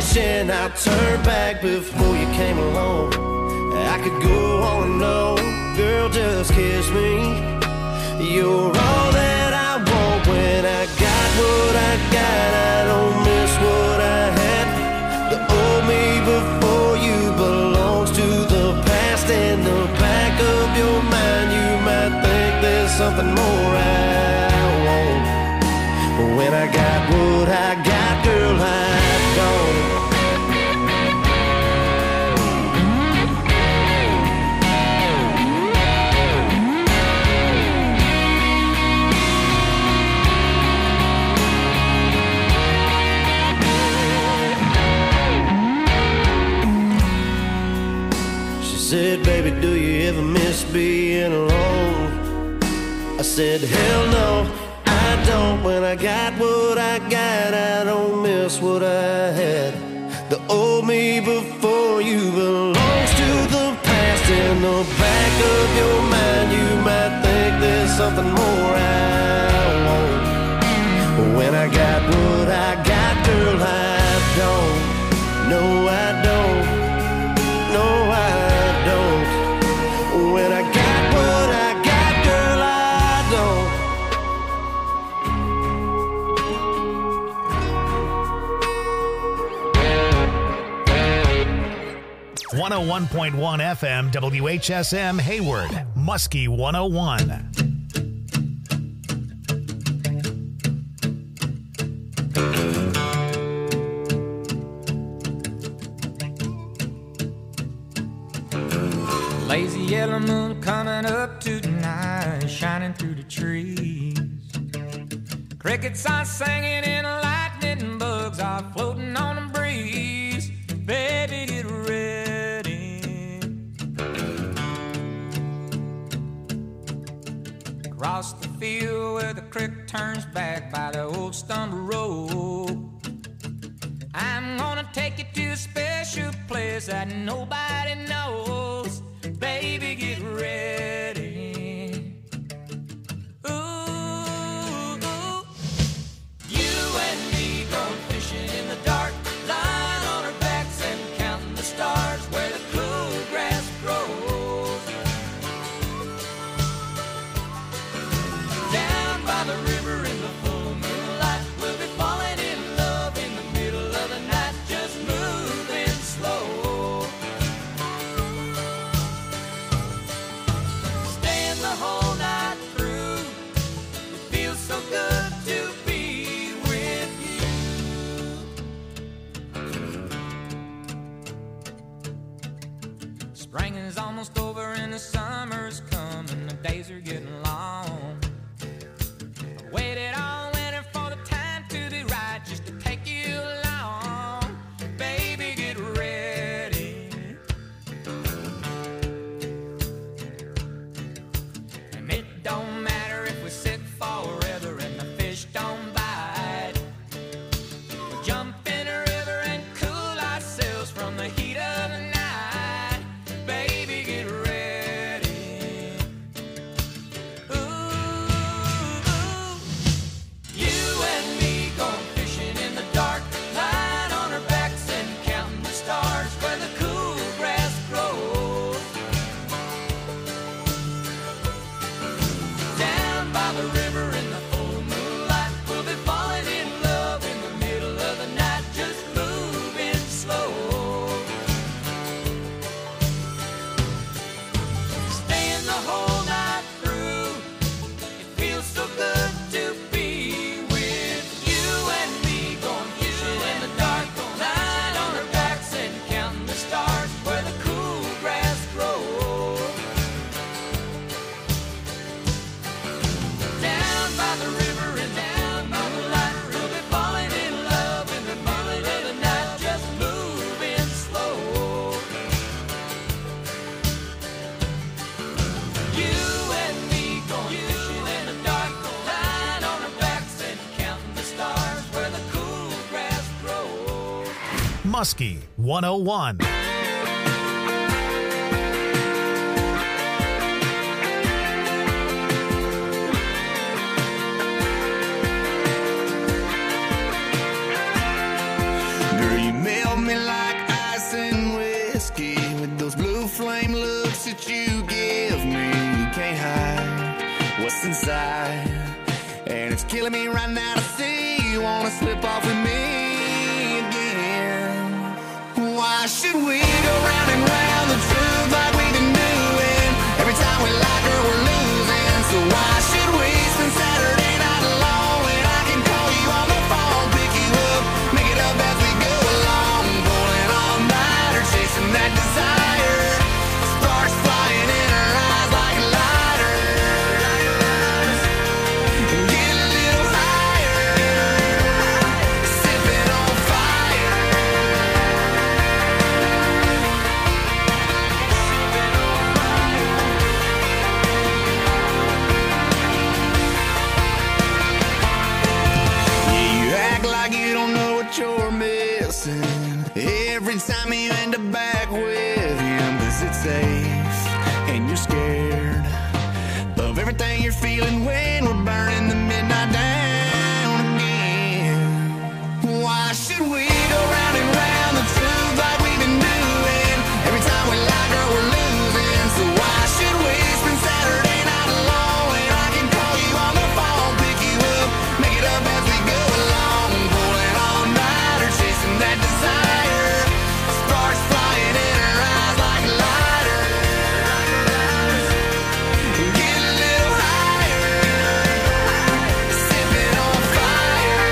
wishing I turned back before you came along. I could go on and on, girl, just kiss me. You're all that I want when I got what I got. I don't miss what I had. The old me before you belongs to the past. In the back of your mind, you might think there's something more I want. But when I got what I got, girl, I don't. Said, baby, do you ever miss being alone? I said, hell no, I don't. When I got what I got, I don't miss what I had. The old me before you belongs to the past. In the back of your mind, you might think there's something more I want. But when I got what I got, girl, I don't. No, I don't. No, I don't. When I got what I got, girl, I don't. 101.1 FM WHSM Hayward, Muskie 101. Lazy yellow moon coming up tonight, shining through the trees. Crickets are singing and lightning bugs are floating on the breeze. Baby, get ready. Across the field where the creek turns back by the old stone road, I'm gonna take you to a special place that nobody knows. Baby, get ready. Ooh, ooh. You and me going fishing in the dark, lying on our backs and counting the stars where the cool grass grows. Down by the river in the full moonlight, we'll be falling in love in the middle of the night, just moving slow. The whole night through, it feels so good to be with you. Spring is almost over and the summer's coming, the days are getting long. I waited all winter for the time to be right, just to take you along. Baby, get ready. Don't matter if we sit forever and the fish don't bite. We'll jump in a river and cool ourselves from the heat of the night. Baby, get ready. Ooh, ooh. You and me going fishing in the dark, lying on our backs and counting the stars where the cool grass grows. By the river in the full moonlight, we'll be falling in love in the middle of the night, just moving slow. Staying the whole night through, it feels so good to be with you and me going fishing in the dark, lying on our backs and counting the stars where the cool grass grows. Down by the river and down by the light, we'll be falling in love in the middle of the night, just moving slow. You and me going fishing in the dark, lying on our backs and counting the stars where the cool grass grows. Muskie 101. Girl, you melt me like ice and whiskey with those blue flame looks that you give me. You can't hide what's inside, and it's killing me right now to see you wanna slip off with me again. Why should we go round and round the truth like we've been doing? Every time we like her, we're losing. So why should we spend Saturday night alone when I can call you on the phone, pick you up, make it up as we go along, pulling all nighter, chasing that desire, sparks flying in her eyes like lighters. Get a little higher, sipping on fire. You're missing every time you end up back with him, 'cause it's safe and you're scared of everything you're feeling when we're burning the midnight down again. Why should we go round and round the truth like we've been doing? Every time we like her, we're losing. So why should we spend Saturday night alone when I can call you on the phone, pick you up, make it up as we go along, pulling all nighter, chasing that desire, sparks flying in her eyes like lighters. Get a little higher, sipping on fire.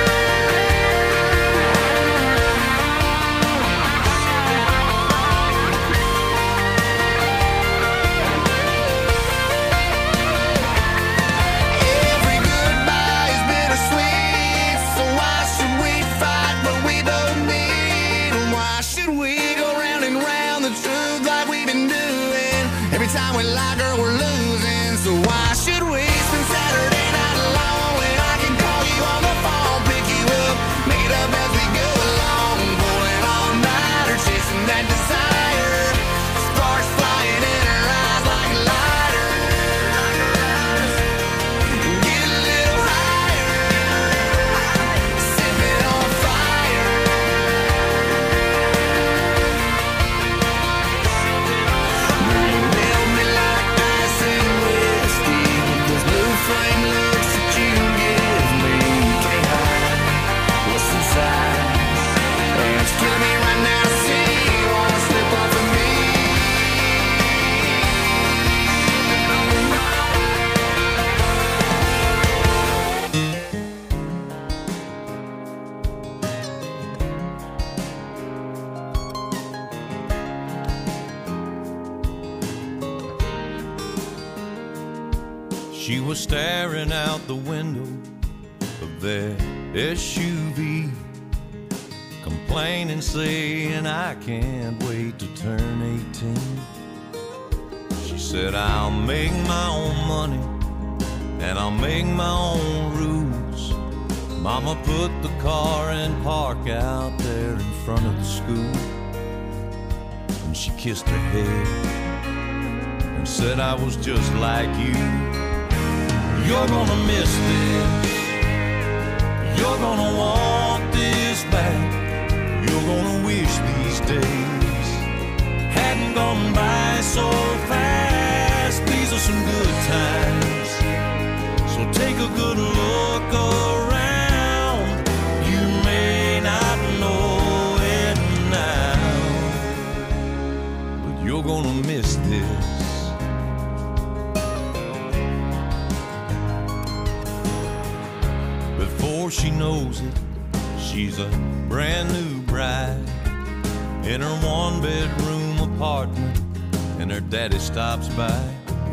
Every goodbye is bittersweet, so why should we fight what we both need? Why should we go round and round the truth like we've been doing? Every time we like her, we're losing. So why should we spend Saturday night alone when I can call you on the phone, pick you up, make it up as we go along, pulling all nighter, chasing that desire, sparks flying in her eyes like lighters. Get a little higher, sipping on fire. Girl, you melt me like ice and whiskey with those blue flame looks that you give me. You can't hide what's inside, and it's killing me right now to see you wanna slip off of me. She was staring out the window of their SUV, complaining, saying, I can't wait to turn 18. She said, I'll make my own money and I'll make my own rules. Mama put the car in park out there in front of the school, and she kissed her head and said, I was just like you. You're gonna miss this, you're gonna want this back, you're gonna wish these days hadn't gone by so fast. These are some good times, so take a good look around. You may not know it now, but you're gonna miss this. Before she knows it, she's a brand new bride in her one-bedroom apartment, and her daddy stops by.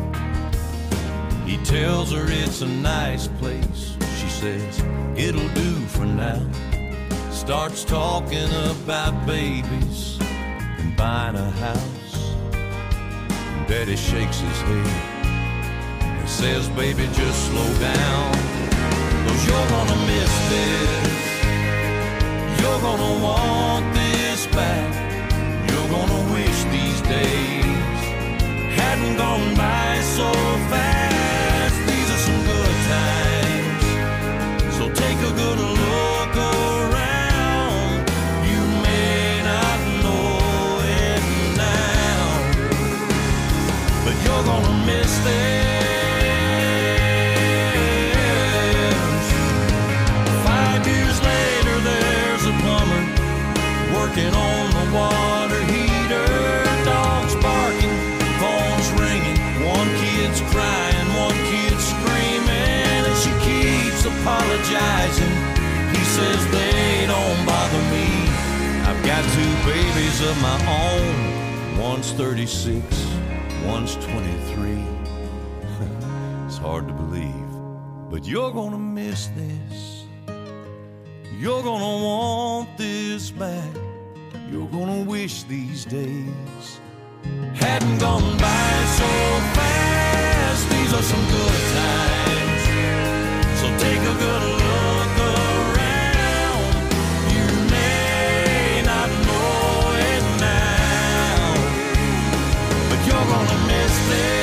He tells her it's a nice place. She says, it'll do for now. Starts talking about babies and buying a house. And Daddy shakes his head and says, baby, just slow down, 'cause you're gonna miss this. You're gonna want this back. You're gonna wish these days hadn't gone by so fast. These are some good times, so take a good look around. You may working on the water heater. Dogs barking, phones ringing. One kid's crying, one kid's screaming, and she keeps apologizing. He says they don't bother me. I've got 2 babies of my own. One's 36, one's 23. It's hard to believe, but you're gonna miss this. You're gonna want this back. You're gonna wish these days hadn't gone by so fast. These are some good times, so take a good look around. You may not know it now, but you're gonna miss this.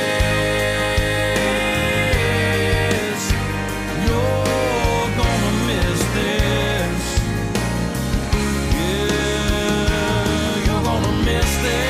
You're gonna miss this. Yeah, you're gonna miss this.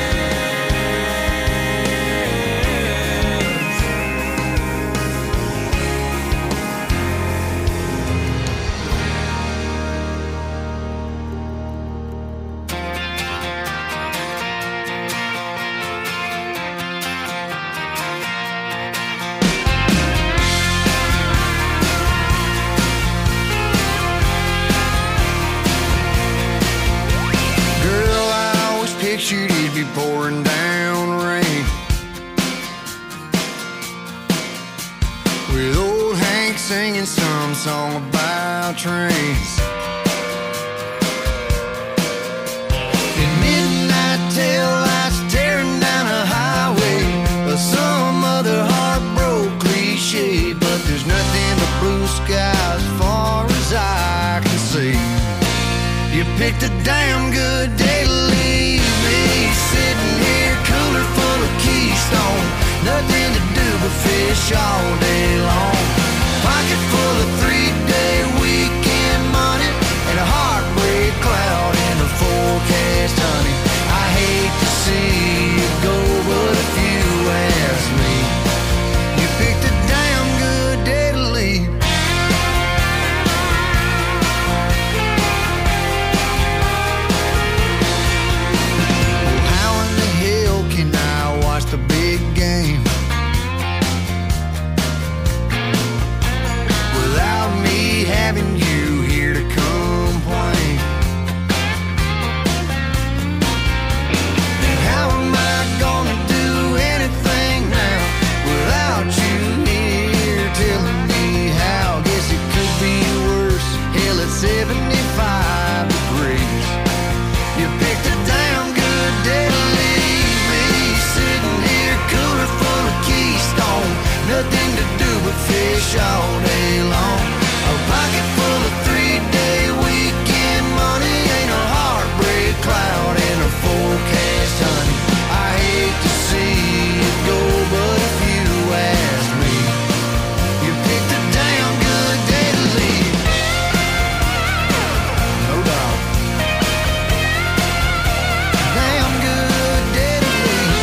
Girl, I always pictured it'd be pouring down rain, with old Hank singing some song about trains. In midnight tail lights tearing down a highway, or some other heartbroken cliche, but there's nothing but blue skies as far as I can see. You picked a damn good day to leave me, sitting here cooler full of Keystone, nothing to do but fish all day long. Pocket full of 3-day weekend money and a heartbreak cloud in the forecast, honey. I hate to see you go, but if you ask me, you picked a damn good day to leave. How in the hell can I watch the big game without me having you here to complain? And how am I gonna do anything now without you here telling me how? Guess it could be worse. Hell, it's 75 degrees. You picked a damn good day to leave me, sitting here cooler full of Keystone, nothing to do but fish all day long. A pocket full of 3-day weekend money, ain't a heartbreak cloud in a forecast, honey. I hate to see you go, but if you ask me, you picked a damn good day to leave. No doubt. Damn good day to leave.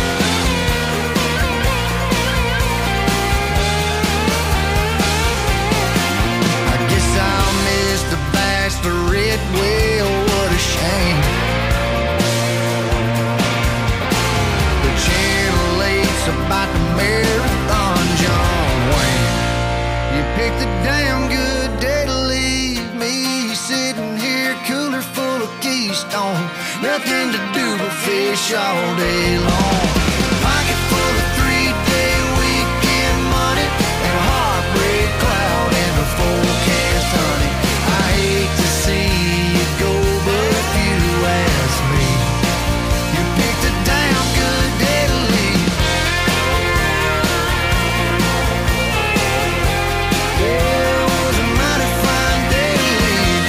I guess I'll miss the bachelorette. Well, what a shame. The Channel 8's about the marathon, John Wayne. You picked a damn good day to leave me, sitting here cooler full of Keystone, nothing to do but fish all day long. Pocket full of 3-day weekend money and a heartbreak cloud in the forecast, honey. I hate to see you go, but if you ask me, you picked a damn good day to leave. Yeah, it was a mighty fine day to leave.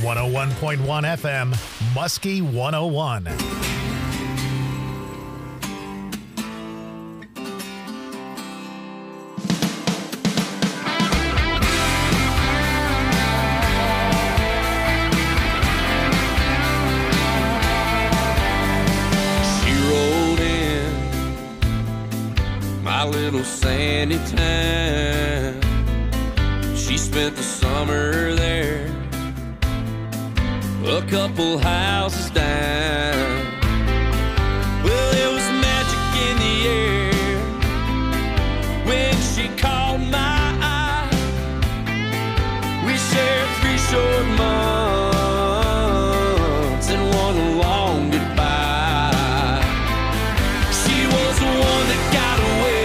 101.1 FM, Muskie 101. Little sandy town. She spent the summer there, a couple houses down. Well, there was magic in the air when she caught my eye. We shared 3 short months and one long goodbye. She was the one that got away,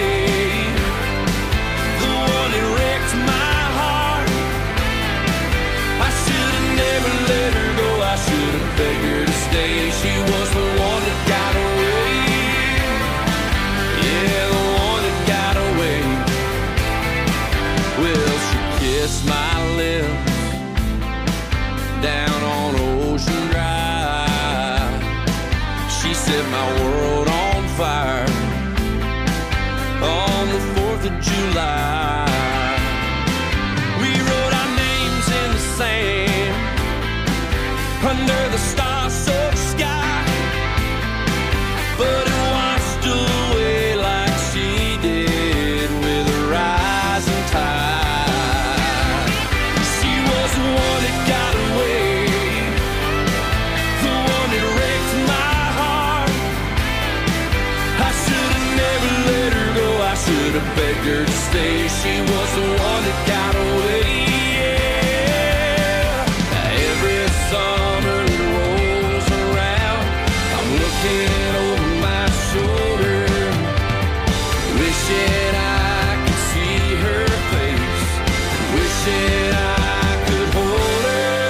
begged her to stay. She was the one that got away. Yeah, the one that got away. Well, she kissed my lips down on Ocean Drive. She set my world on fire on the 4th of July. We wrote our names in the sand under the star-soaked sky, but it washed away like she did with a rising tide. She was the one that got away, the one that wrecked my heart. I should have never let her go, I should have begged her to stay. She was the one that got away. Every summer it rolls around, I'm looking over my shoulder, wishing I could see her face, wishing I could hold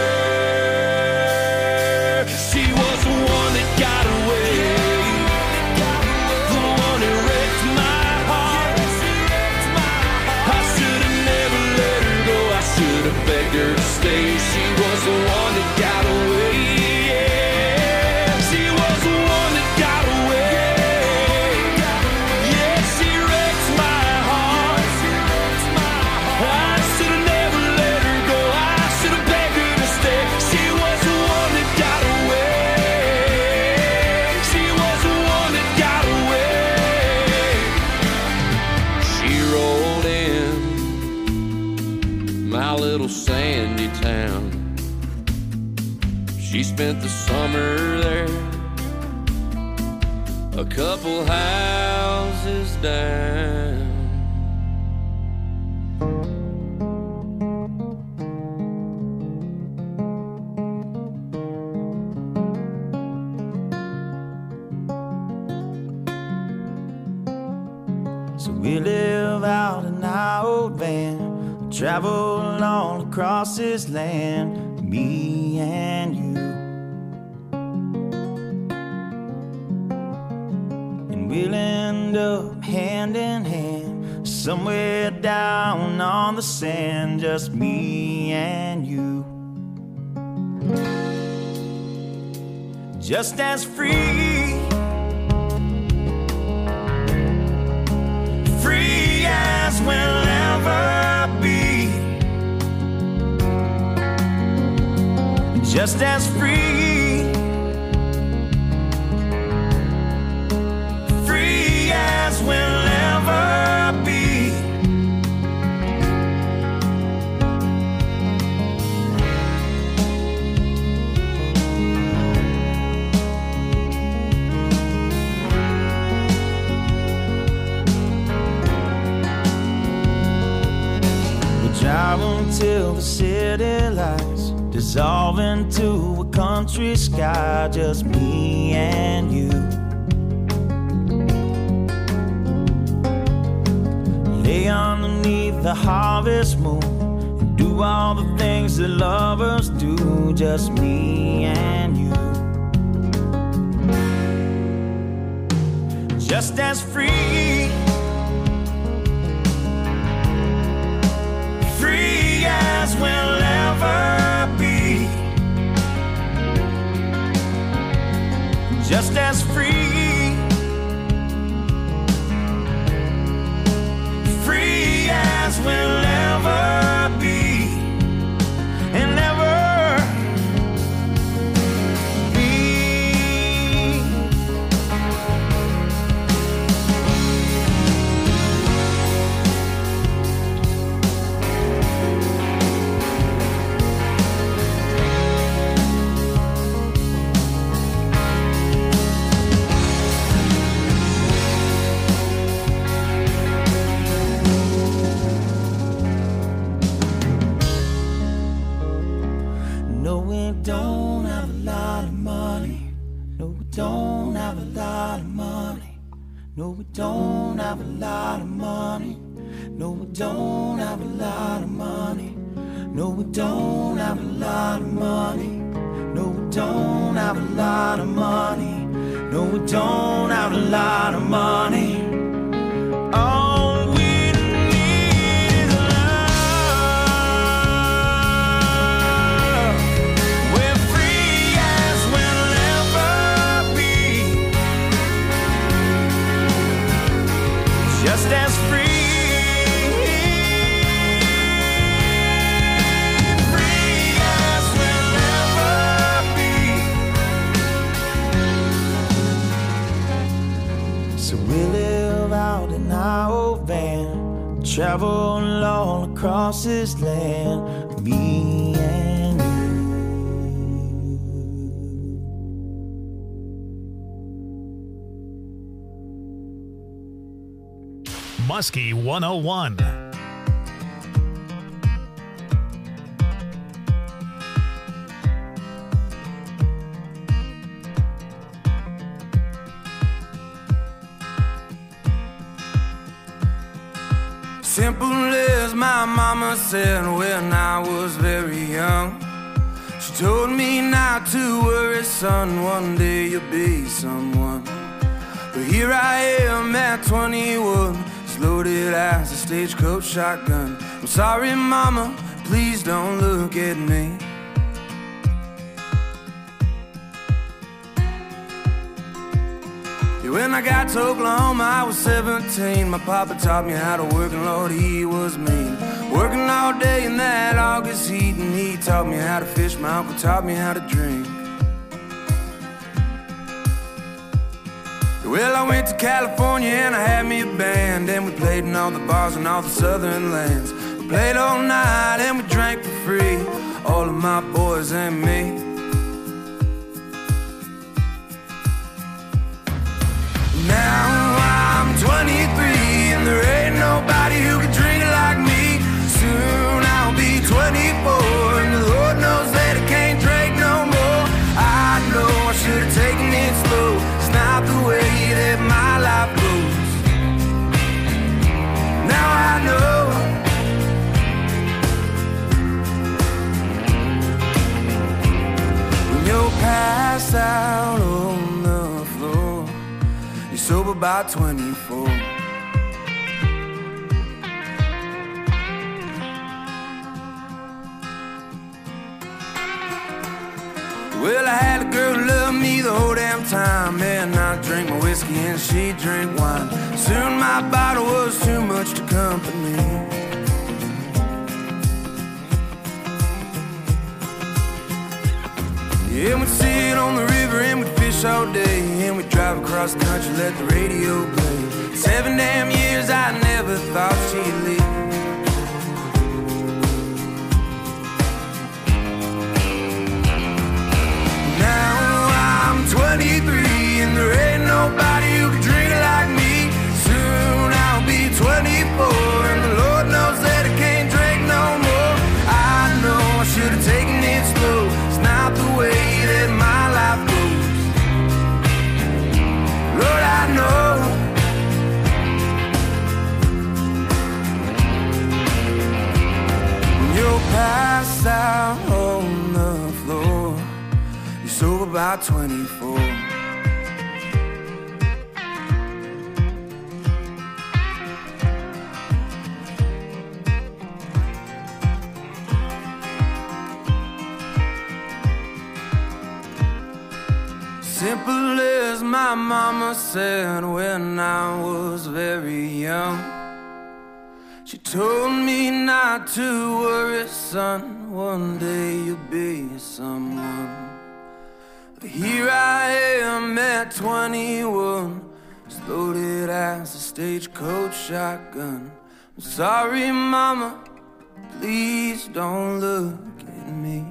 her. She was the one that got away, the one that wrecked my heart. I should have never let her go, I should have begged her to stay. She was the one that got away. Yeah, she was the one that got away. Yeah, she wrecked my heart. I should have never let her go, I should have begged her to stay. She was the one that got away. She was the one that got away. She rolled in my little sandy town. She spent the summer there, a couple houses down. So we live out in our old van, travel all across this land, me and you. And we'll end up hand in hand, somewhere down on the sand, just me and you. Just as free, free as we'll ever be. Just as free, free as we'll ever be. Drive until the city lights dissolve into a country sky, just me and you. Lay underneath the harvest moon and do all the things that lovers do, just me and you. Just as free, free as we'll ever be. just as free. Free as we'll ever be, and ever be. No, we don't have a lot of money. No, we don't have a lot of money. No, we don't have a lot of money. No, we don't have a lot of money. No, we don't have a lot of money. No, we don't have a lot of money. No, we don't have a lot of money. All we need is love. We're free as we'll ever be, just as free. Free as we'll ever be. So we live out in our old van, travel all across this land, me and you. Muskie 101. Simple as my mama said when I was very young. She told me not to worry, son, one day you'll be someone. But here I am at 21, as loaded as a stagecoach shotgun. I'm sorry, mama, please don't look at me. When I got to Oklahoma, I was 17. My papa taught me how to work, and Lord, he was mean. Working all day in that August heat, and he taught me how to fish. My uncle taught me how to drink. Well, I went to California and I had me a band, and we played in all the bars and all the southern lands. We played all night and we drank for free, all of my boys and me. Now I'm 23 and there ain't nobody who can drink it like me. Soon I'll be 24 and the Lord knows that I can't drink no more. I know I should have taken it slow. It's not the way that my life goes. Now I know. When you're passed out on the floor, you're sober by 24. Well, I had a girl who loved me the whole damn time, man. I drink my whiskey and she drink wine. Soon my bottle was too much to company. Yeah, we'd sit on the river and we'd fish all day, and we'd drive across the country, let the radio play. 7 damn years I never thought she'd leave. Now I'm 23 and there ain't nobody who can drink it like me. Soon I'll be 24 and the Lord knows that I can't drink no more. I know I should have taken it slow. It's not the way that my life goes. Lord, I know. When you're passed out on the floor, you're sober by 24. Simple as my mama said when I was very young. She told me not to worry, son, one day you'll be someone. But here I am at 21, as loaded as a stagecoach shotgun. I'm sorry, mama, please don't look at me.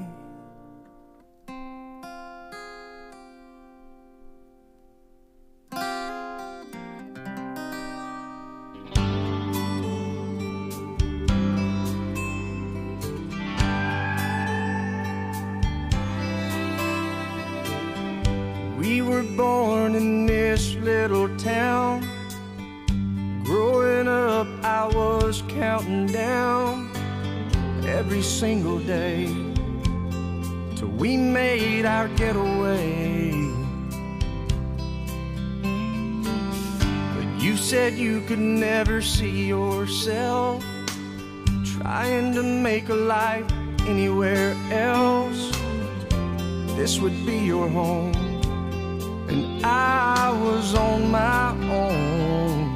We were born in this little town. Growing up, I was counting down every single day till we made our getaway. But you said you could never see yourself trying to make a life anywhere else. This would be your home, and I was on my own.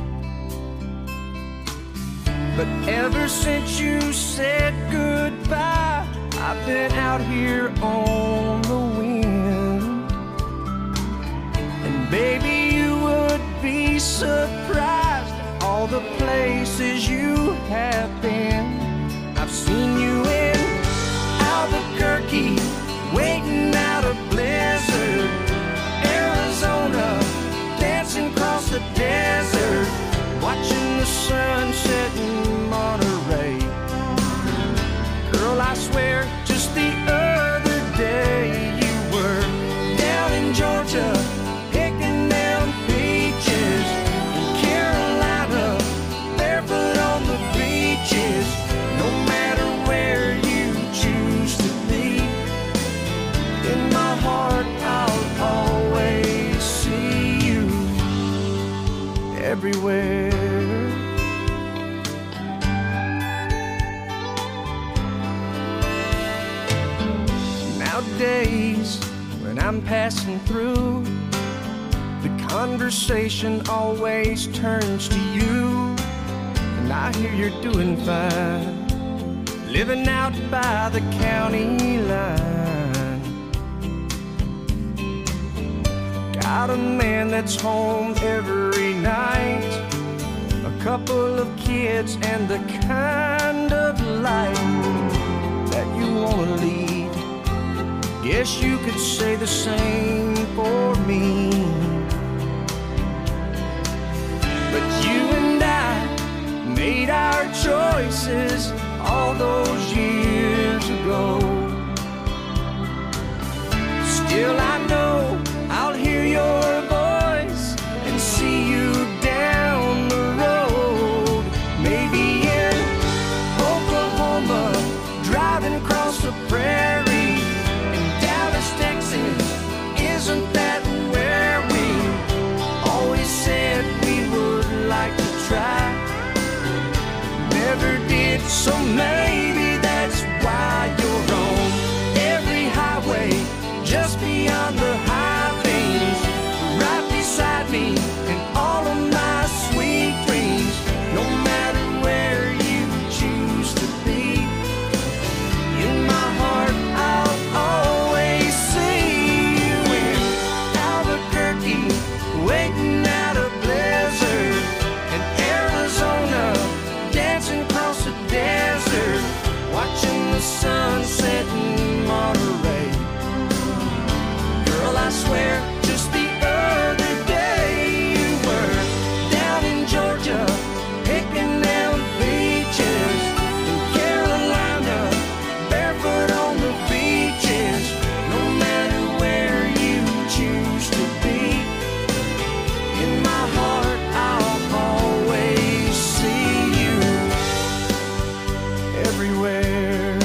But ever since you said goodbye, I've been out here on the wind. And baby, you would be surprised at all the places you have been. I've seen you in Albuquerque, waiting out a blizzard, Arizona, dancing across the desert, watching the sunset in Monterey. Girl, I swear, just the other day you were down in Georgia, picking down peaches, in Carolina, barefoot on the beaches. No matter where you choose to be, in my heart I'll always see you everywhere. Nowadays, when I'm passing through, the conversation always turns to you. And I hear you're doing fine, living out by the county line. Got a man that's home every night, a couple of kids, and the kind of life that you want to lead. Guess you could say the same for me. But you and I made our choices all those years ago. Still I know I'll hear your voice and see you down the road. Maybe in Oklahoma, driving across the prairie. In Dallas, Texas, isn't that where we always said we would like to try? Never did, so maybe that's why you're on every highway, just beyond the high beams, right beside me in all of my sweet dreams. No matter where you choose to be, in my heart I'll always see you in Albuquerque, waiting out a blizzard, in Arizona, dancing across the desert, watching the sunset in Monterey. Girl, I swear, just the other day you were down in Georgia, picking down peaches, in Carolina, barefoot on the beaches. No matter where you choose to be, in my heart I'll always see you everywhere.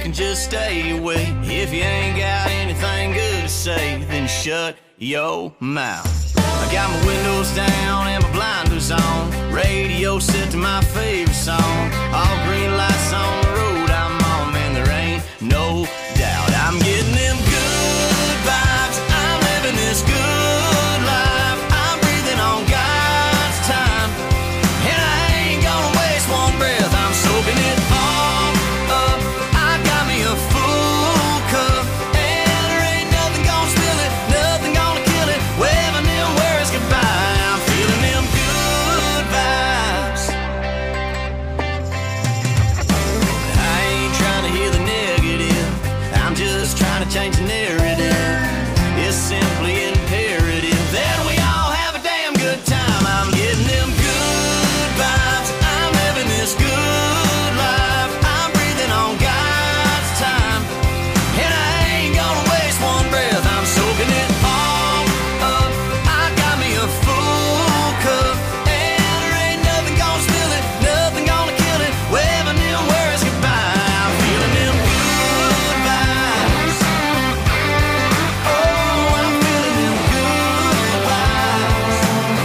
can just stay away. If you ain't got anything good to say, then shut your mouth. I got my windows down and my blinders on, radio set to my favorite song. All green lights on the road I'm on, man, there ain't no doubt. I'm getting them good vibes, I'm living this good life. I'm breathing on God's time, and I ain't gonna waste one breath. I'm soaking it all up, I got me a full cup, and there ain't nothing gonna spill it, nothing gonna kill it. Waving them words goodbye, I'm feeling them good vibes. I ain't trying to hear the negative, I'm just trying to change the narrative. It's simply imperative that we all have a damn good time. I'm getting them good vibes, I'm living this good life. I'm breathing on God's time, and I ain't gonna waste one breath. I'm soaking it all up, I got me a full cup, and there ain't nothing gonna spill it, nothing gonna kill it. Waving them words goodbye, I'm feeling them good vibes. Oh, I'm feeling them good vibes.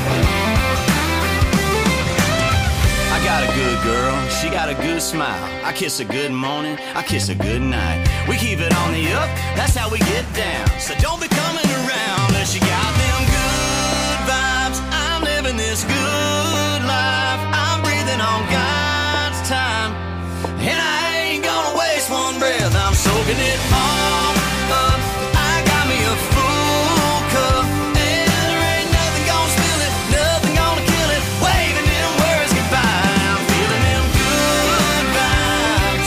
I got a good girl, she got a good smile. I kiss her good morning, I kiss her good night. We keep it on the up, that's how we get down. So don't be coming around unless you got them good vibes. I'm living this good life, I'm breathing on God's time, and I ain't gonna waste one breath. I'm soaking it all up, I got me a full cup, and there ain't nothing gonna spill it, nothing gonna kill it. Waving them words goodbye, I'm feeling them good vibes.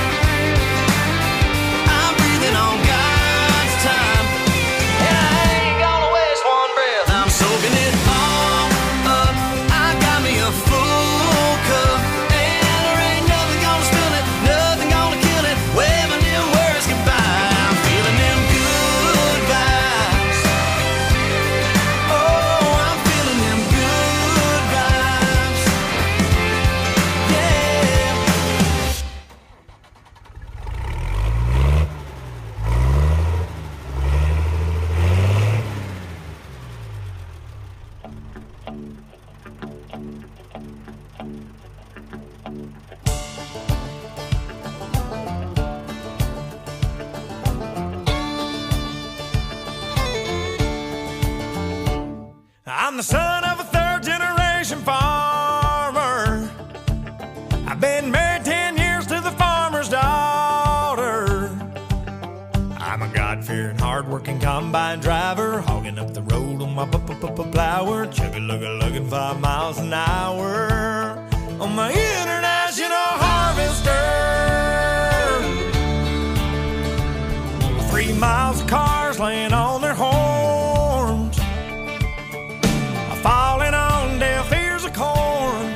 I'm breathing on God's time, and I ain't gonna waste one breath. I'm soaking it all up, I got me a full cup, and there ain't nothing gonna spill it, nothing gonna kill it. Waving them words goodbye, I'm feeling them good vibes. Oh, I'm feeling them good vibes. Yeah. I'm the son of a third-generation farmer. I've been married 10 years to the farmer's daughter. I'm a God-fearing, hard-working combine driver, hogging up the road on my plower, chugga-lugga-lugging 5 miles an hour on my international harvester. 3 miles of cars laying on their horns, falling on deaf ears of corn,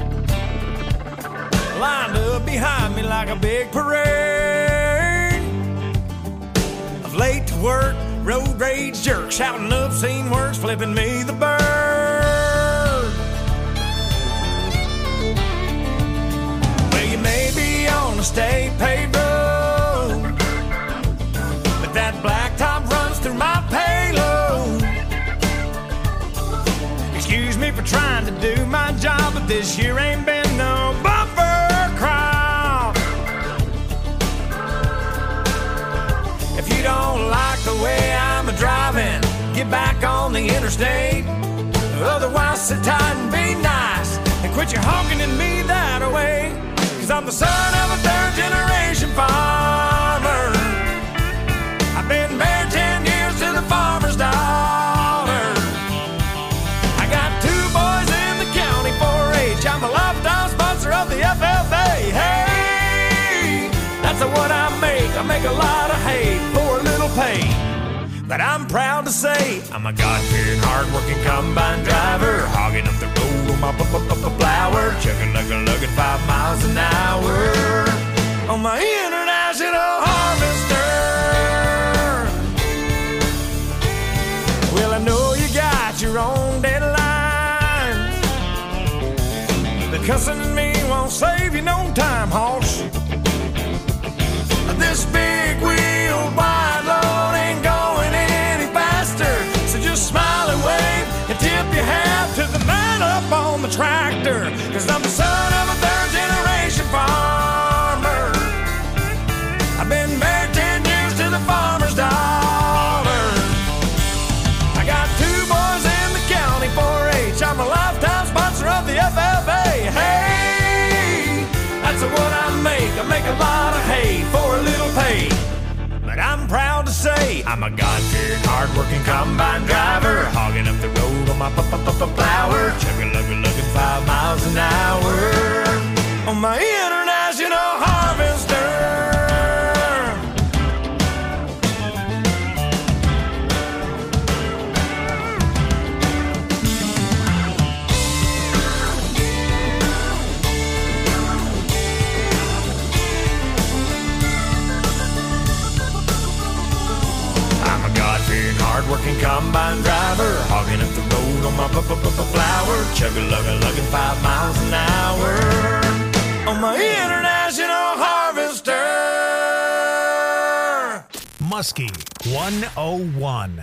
lined up behind me like a big parade of late to work, road rage jerks, shouting obscene words, flipping me the bird. Well, you may be on a state paved road, but that blacktop runs through my payload. Excuse me for trying to do my job, but this year ain't been no bumper crop. If you don't like the way I'm a-driving, get back on the interstate. Otherwise, sit tight and be nice, and quit your honking at me that way. 'Cause I'm the son of a third-generation farmer. I've been married 10 years to the farmer's daughter. I got 2 boys in the county 4-H. I'm a lifetime sponsor of the FFA. Hey, that's what I make a lot of hay for a little pay. But I'm proud to say I'm a God-fearing, hard-working combine driver, hogging up the road on my plower, chugga-lugga-lugging 5 miles an hour on my international harvester. Well, I know you got your own deadlines, but cussing at me won't save you no time, hoss. This son of a third-generation farmer. I've been married 10 years to the farmer's daughter. I got 2 boys in the county 4-H. I'm a lifetime sponsor of the FFA. Hey, that's what I make. I make a lot of hay for a little pay. But I'm proud to say I'm a God-fearing, hard-working combine driver, hogging up the road on my plower, chugga-lugga-lugging 5 miles an hour on my international harvester. Hard-working combine driver, hogging up the road on my flower, chugga-lugga-lugging 5 miles an hour on my international harvester. Muskie 101.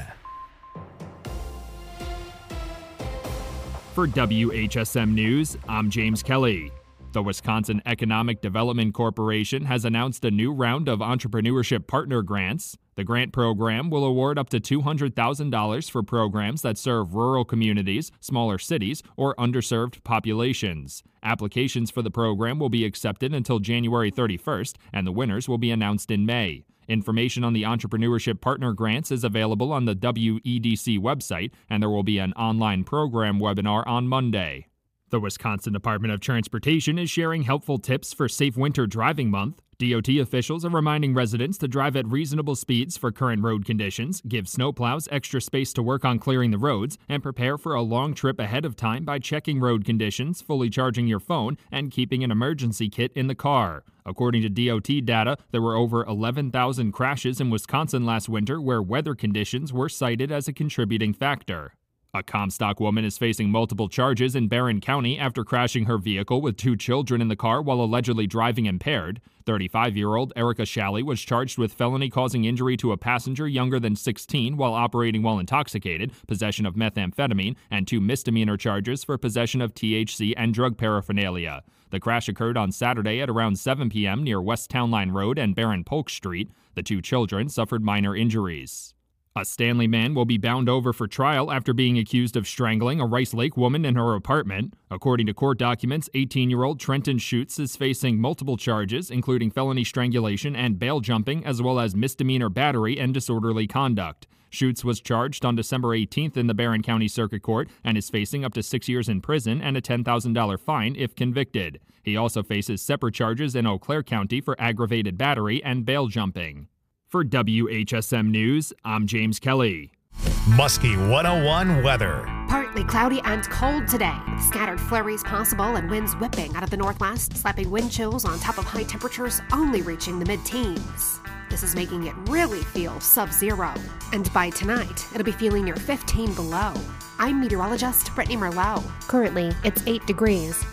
For WHSM News, I'm James Kelly. The Wisconsin Economic Development Corporation has announced a new round of entrepreneurship partner grants. The grant program will award up to $200,000 for programs that serve rural communities, smaller cities, or underserved populations. Applications for the program will be accepted until January 31st, and the winners will be announced in May. Information on the Entrepreneurship Partner Grants is available on the WEDC website, and there will be an online program webinar on Monday. The Wisconsin Department of Transportation is sharing helpful tips for Safe Winter Driving Month. DOT officials are reminding residents to drive at reasonable speeds for current road conditions, give snowplows extra space to work on clearing the roads, and prepare for a long trip ahead of time by checking road conditions, fully charging your phone, and keeping an emergency kit in the car. According to DOT data, there were over 11,000 crashes in Wisconsin last winter where weather conditions were cited as a contributing factor. A Comstock woman is facing multiple charges in Barron County after crashing her vehicle with 2 children in the car while allegedly driving impaired. 35-year-old Erica Shalley was charged with felony causing injury to a passenger younger than 16 while operating while intoxicated, possession of methamphetamine, and 2 misdemeanor charges for possession of THC and drug paraphernalia. The crash occurred on Saturday at around 7 p.m. near West Town Line Road and Barron Polk Street. The 2 children suffered minor injuries. A Stanley man will be bound over for trial after being accused of strangling a Rice Lake woman in her apartment. According to court documents, 18-year-old Trenton Schutz is facing multiple charges, including felony strangulation and bail jumping, as well as misdemeanor battery and disorderly conduct. Schutz was charged on December 18th in the Barron County Circuit Court and is facing up to 6 years in prison and a $10,000 fine if convicted. He also faces separate charges in Eau Claire County for aggravated battery and bail jumping. For WHSM News, I'm James Kelly. Muskie 101 weather. Partly cloudy and cold today, with scattered flurries possible and winds whipping out of the northwest, slapping wind chills on top of high temperatures only reaching the mid-teens. This is making it really feel sub-zero. And by tonight, it'll be feeling near 15 below. I'm meteorologist Brittany Merlot. Currently, it's 8 degrees.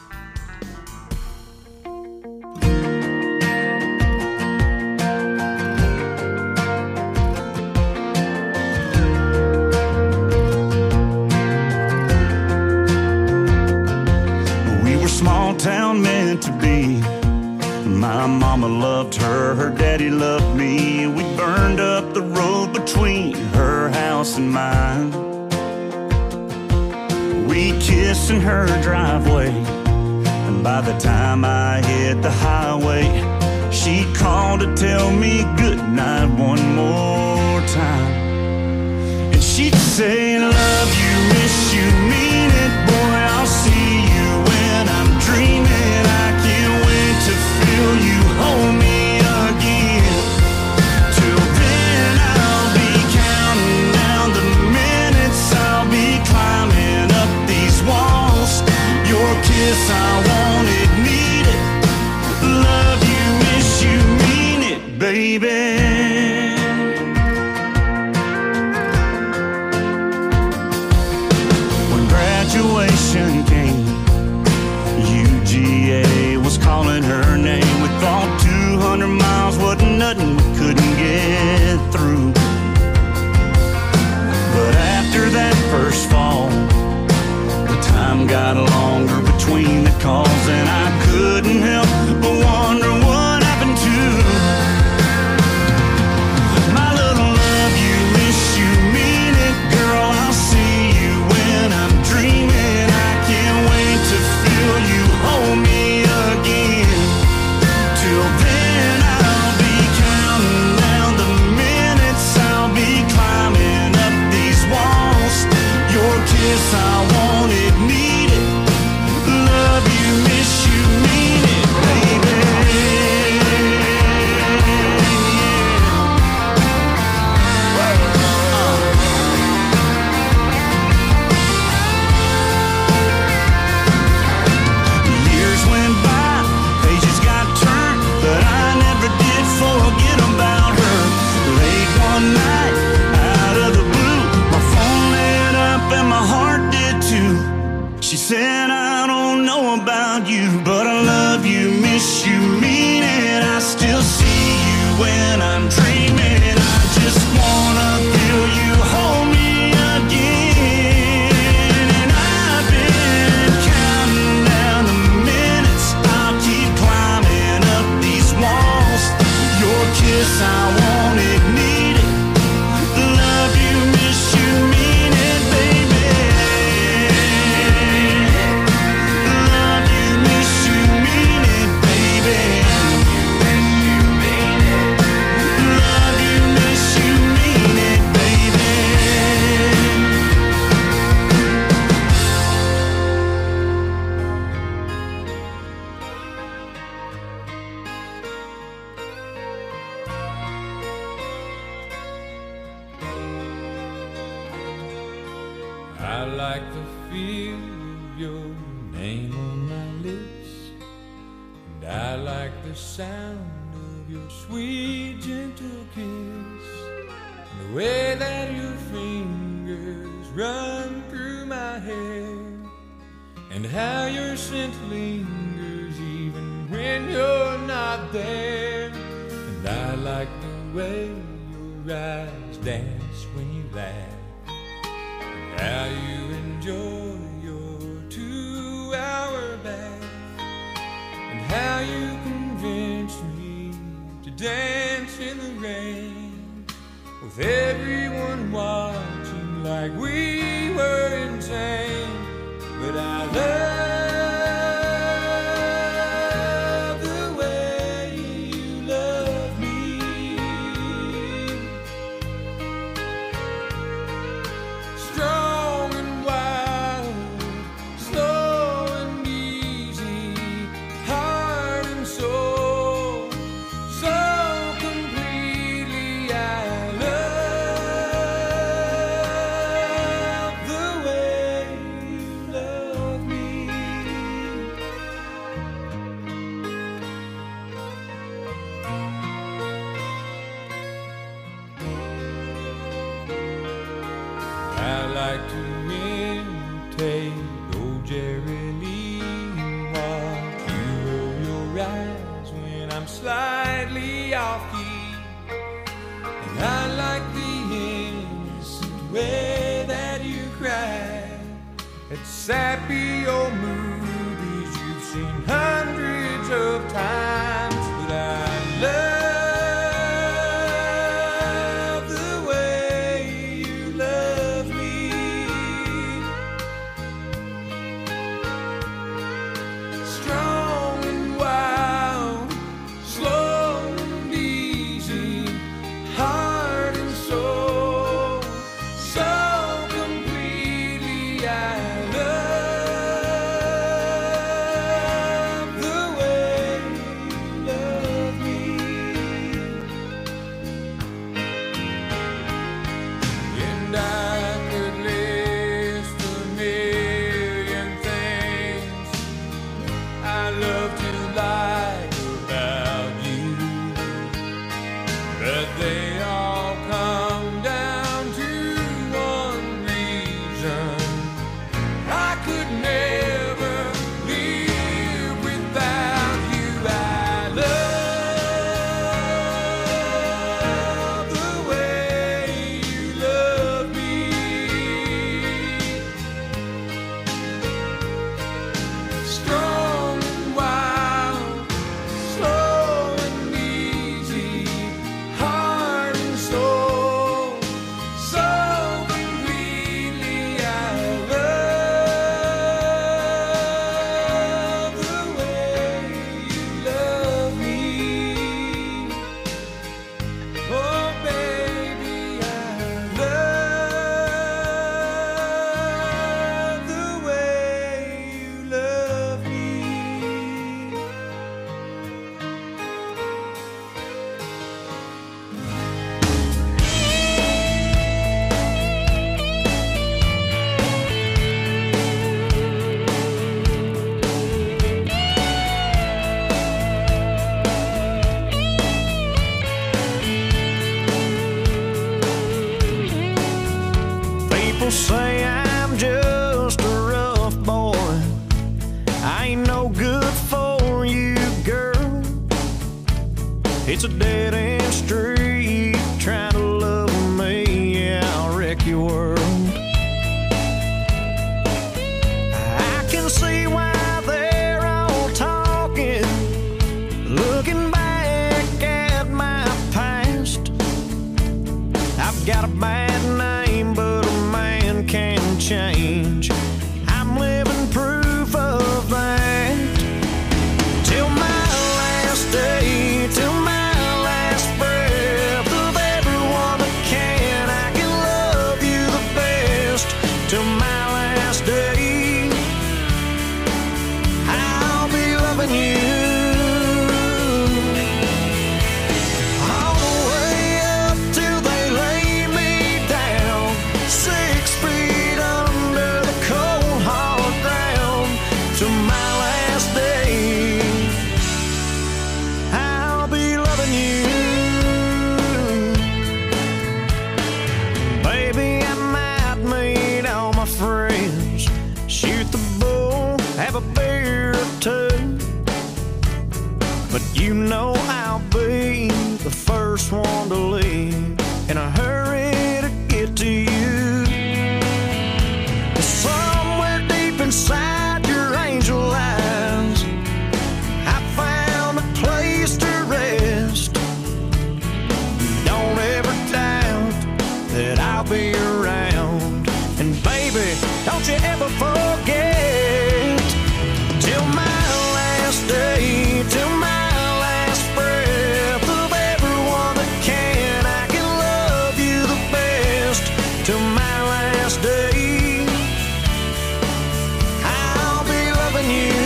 Small town meant to be. My mama loved her, her daddy loved me. We burned up the road between her house and mine. We kissed in her driveway, and by the time I hit the highway, she called to tell me goodnight one more time. And she'd say, love you, miss you, mean it, boy, I'll see you when I'm dreaming. I can't wait to feel you hold me again. Till then I'll be counting down the minutes, I'll be climbing up these walls. Your kiss I wanted, need it. Love you, miss you, mean it, baby. I like the feel of your name on my lips, and I like the sound of your sweet gentle kiss, and the way that your fingers run through my hair, and how your scent lingers even when you're not there. And I like the way your eyes dance when you laugh, and how you enjoy your 2-hour bath, and how you convince me to dance in the rain, with everyone watching like we were insane. But I love the way you love me, strong and wild, slow and easy, heart and soul, so completely. I love the way you love me. I like to imitate old Jerry Lee, watch you roll your eyes when I'm slightly off key, and I like the innocent way that you cry at sappy old movies you've seen hundreds of times. But I love the way you love me, strong and wild, slow and easy, heart and soul, so completely. I love the way you love me. And I could list a million things I love to like about you, but they all come down to one reason: I could never live without you. I love the way you love me, strong and wild, slow and easy, heart and soul, so completely. I love the way you love me. Oh baby, I love the way you love me. People say I'm just a rough boy. I ain't no good for you, girl. It's a dead end street trying to love me. Yeah, I'll wreck your world. I can see why they're all talking, looking back at my past. I've got a bad name, but a man can change. I'm living proof of that. Till my last day, till my last breath, of everyone that can, I can love you the best. Till my last day, I'll be loving you. All the way up till they lay me down, 6 feet under You know I'll be the first one to leave in a hurry to get to you. Somewhere deep inside your angel eyes, I found a place to rest. Don't ever doubt that I'll be around. And baby, don't you ever forget, till my last day, till my last breath of everyone that can, I can love you the best. Till my last day, I'll be loving you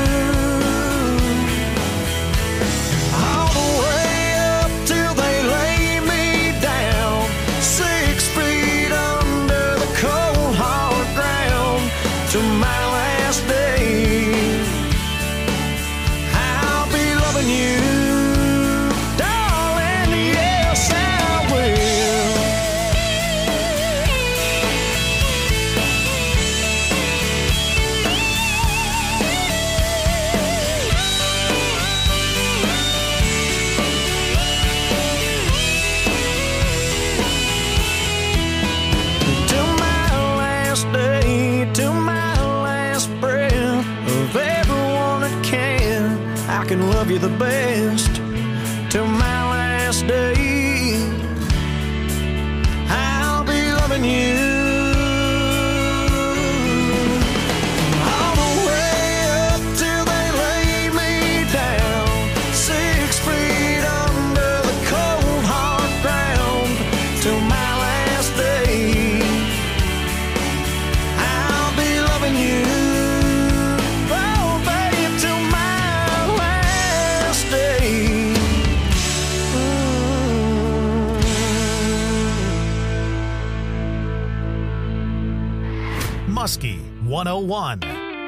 all the way up till they lay me down 6 feet under the cold hard ground. Till my last day, I'll be loving you, darling, yes I will. Till my last day, till my last breath of everyone that can, I can love you the best. Till my last day, I'll be loving you all the way up till they lay me down 6 feet under the cold hard ground. Till my last day, I'll be loving you, oh baby, till my last day. Muskie 101.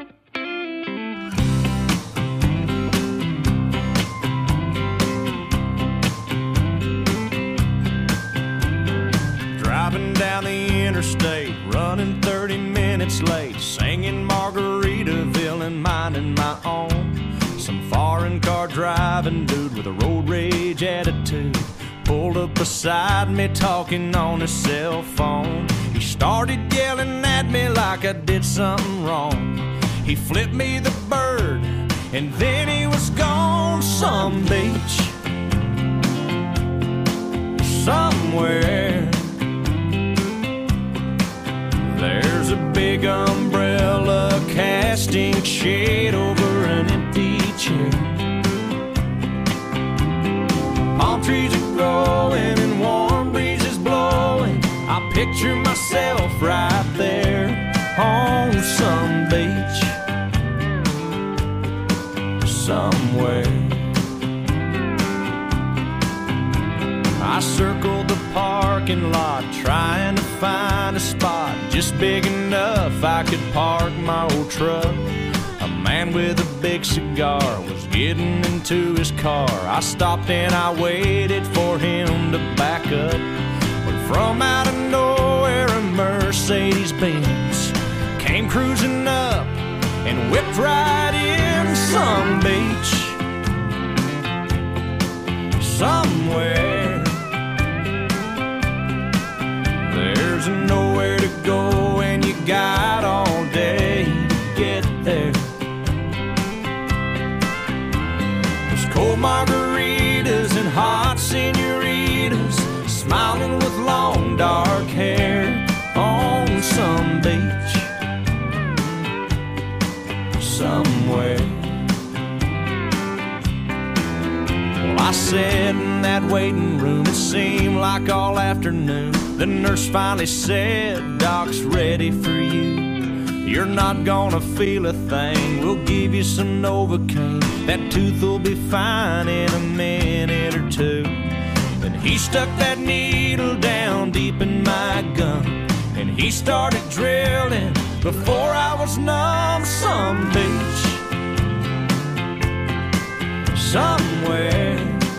Driving down the interstate, running 30 minutes late, singing Margaritaville and minding my own. Some foreign car driving dude with a road rage attitude pulled up beside me talking on his cell phone. He started yelling at me like I did something wrong. He flipped me the bird and then he was gone. Some beach somewhere, there's a big umbrella casting shade over an empty chair. Palm trees are growing and warm breezes blowing. I picture myself right there on some beach somewhere. I circled the parking lot trying to find a spot just big enough I could park my old truck. A man with a big cigar was getting into his car. I stopped and I waited for him to back up. But from out of nowhere a Mercedes-Benz came cruising up and whipped right in. Some beach somewhere, there's nowhere to go and you got all day to get there. There's cold margaritas and hot senoritas smiling with long dark hair on some beach somewhere. Well, I sat in that waiting room, it seemed like all afternoon. The nurse finally said, Doc's ready for you. You're not gonna feel a thing, we'll give you some Novocaine. That tooth will be fine in a minute or two. Then he stuck that needle down deep in my gum, and he started drilling before I was numb. Some beach somewhere,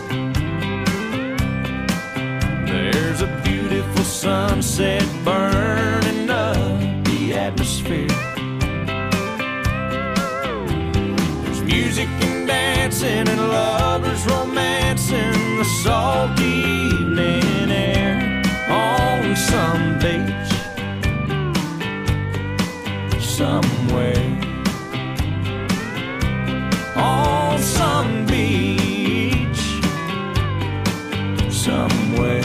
there's a beautiful sunset burning up the atmosphere. There's music and dancing and lovers the salty evening air on some beach somewhere, on some beach somewhere.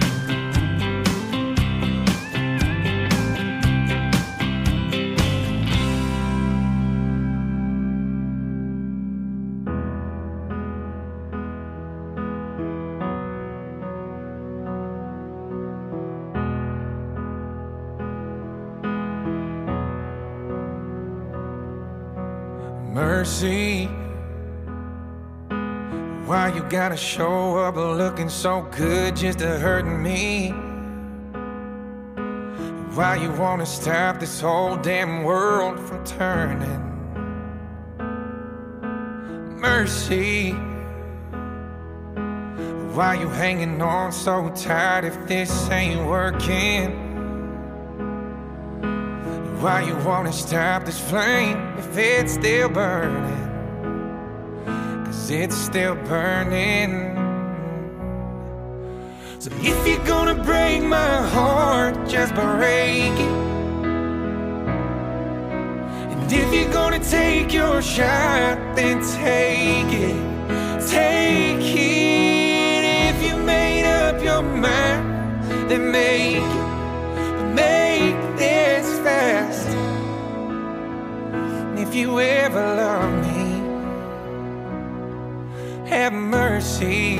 Mercy, why you gotta show up looking so good just to hurt me? Why you wanna stop this whole damn world from turning? Mercy, why you hanging on so tight if this ain't working? Why you wanna stop this flame if it's still burning? 'Cause it's still burning. So if you're gonna break my heart, just break it. And if you're gonna take your shot, then take it. Take it. If you made up your mind, then make it. Make this fast. If you ever love me, have mercy.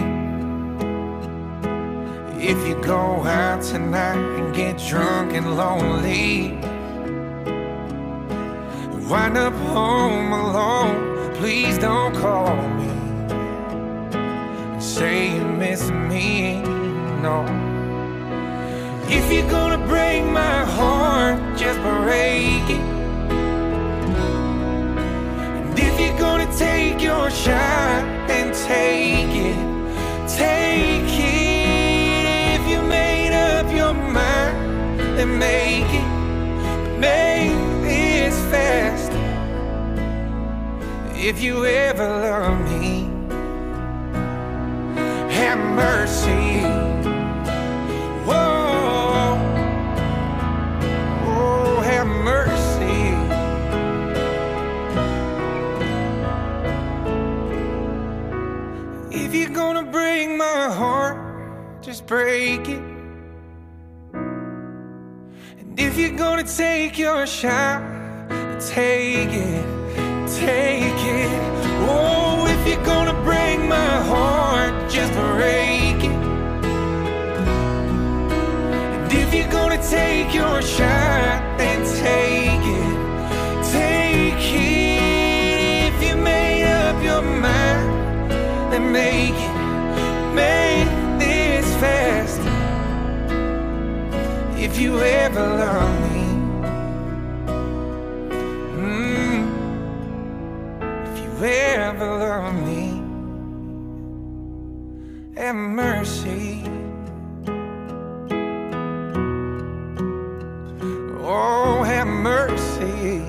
If you go out tonight and get drunk and lonely, wind up home alone, please don't call me and say you miss me, no. If you're gonna break my heart, just break it. And if you're gonna take your shot, then take it. Take it. If you made up your mind, then make it. Make this fast. If you ever love me, have mercy. Whoa. Mercy. If you're gonna break my heart, just break it. And if you're gonna take your shot, take it, take it. Oh, if you're gonna break my heart, just break it. And if you're gonna take your shot, then take it, take it. If you made up your mind, then make it, make this fast. If you ever love me, if you ever love me, have mercy. Oh, have mercy.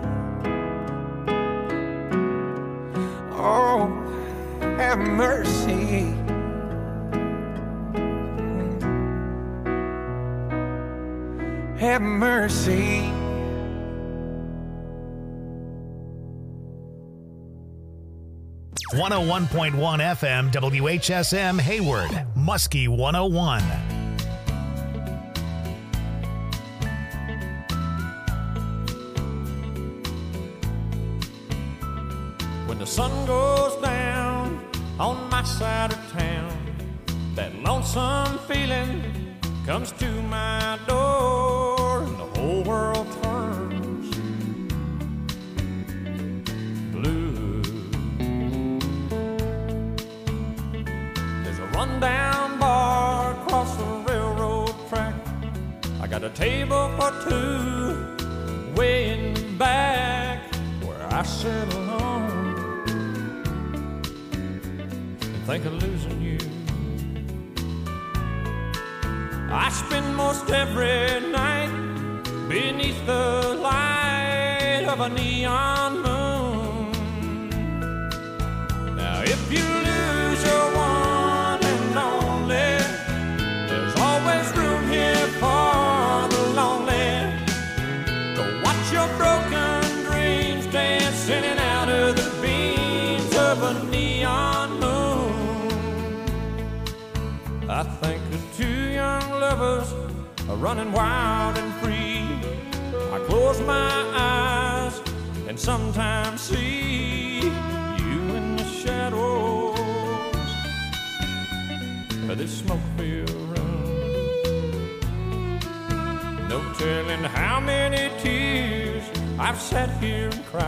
Oh, have mercy. Have mercy. .1 FM WHSM Hayward, Muskie 101. When the sun goes down on my side of town, that lonesome feeling comes to my door, and the whole world turns blue. There's a rundown bar across the railroad track. I got a table for two way in back where I sit alone and think of losing you. I spend most every night beneath the light of a neon moon. Now if you lose your one and lovers are running wild and free. I close my eyes and sometimes see you in the shadows of this smoke-filled room. No telling how many tears I've sat here and cried.